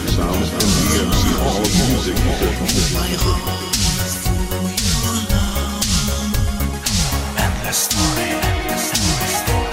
Black Sounds and DMC Hall of Music musicians. Endless story, endless story.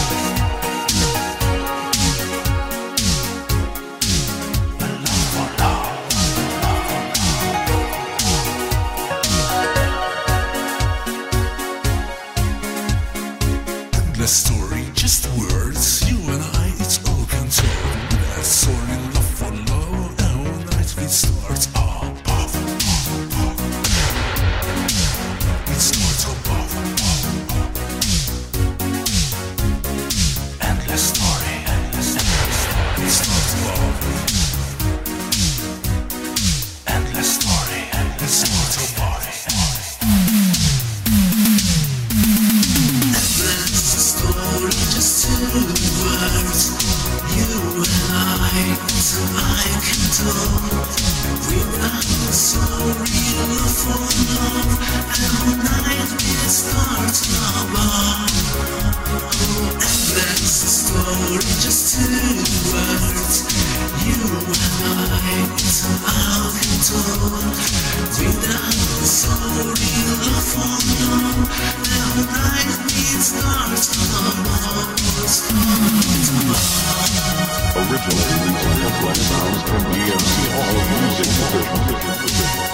Endless story, just words, you and I, it's all control. That story, love for love, and one night it starts up. It starts up. Endless story, endless story. It starts up. Endless story, endless story. Story, just two words, you and I, so I can talk. Without a sorry, love for love, and one night it starts above. And that's the story, just two words, you and I, so I can talk. Without a sorry, love for love, and one night it starts above. Originally released on Black Sounds and DMC Hall of Music musicians.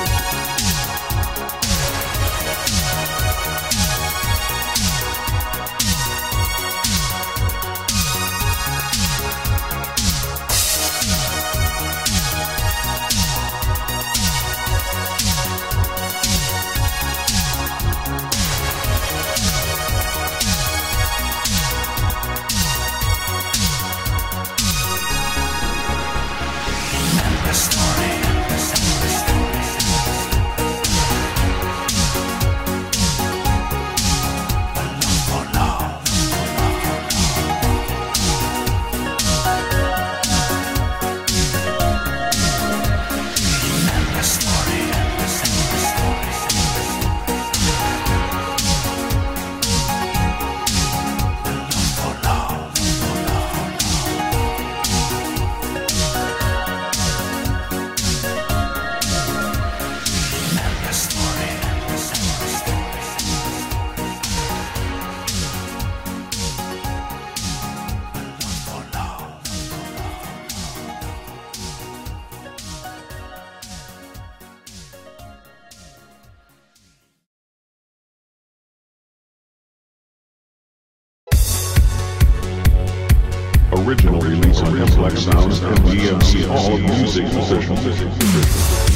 Original release on Black Sounds and DMC Hall of Music musicians.